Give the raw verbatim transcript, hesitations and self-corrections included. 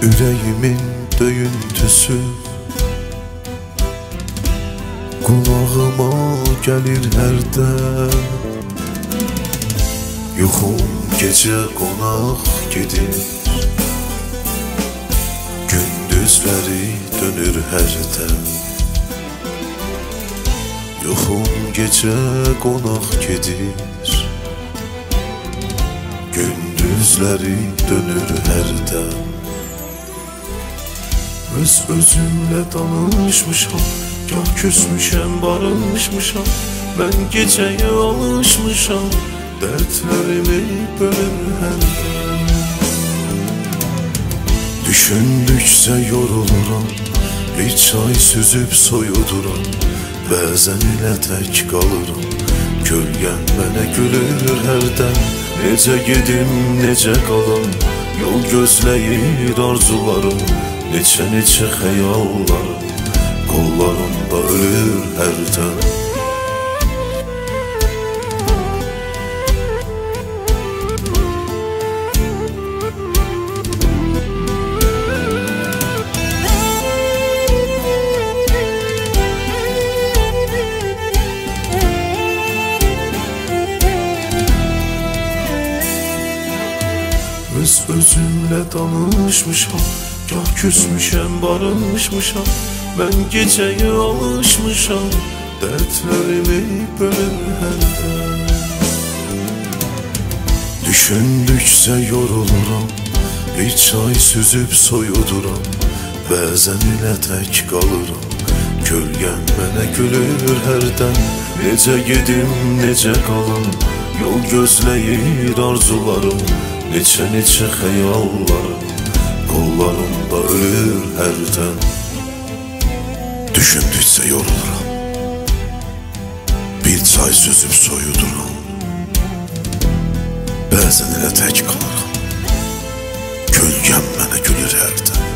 Ürəyimin döyüntüsü qulağıma gəlir hərdən. Yuxum gecə qonaq gedir, gündüzləri dönür hərdən. Yuxum gecə qonaq gedir, gündüzləri dönür hərdən. Öz özümlə danışmışam, gah küsmüşəm, barışmışam. Mən gecəyə alışmışam, dərdlərimi bölür hərdən. Düşündükcə yoruluram, bir çay süzüb soyuduram. Bəzən elə tək qalıram, kölgən mənə gülür hərdən. Necə gedim, necə qalım, yol gözləyir arzularım. Neçə-neçə xəyallarım, qollarımda ölür hərdən. Öz özümlə danışmışam, gah küsmüşəm, barışmışam. Mən gecəyə alışmışam, dərdlərimi bölür hərdən. Düşündükcə yoruluram, bir çay süzüb soyuduram. Bəzən elə tək qalıram, kölgən mənə gülür hərdən. Necə gedim, necə qalım, yol gözləyir arzularım. Neçə-neçə xəyallarım, qollarımda ölür hərdən. Düşündükcə yoruluram, bir çay süzüb soyuduram. Bəzən elə tək qalıram, kölgəm mənə gülür hərdən.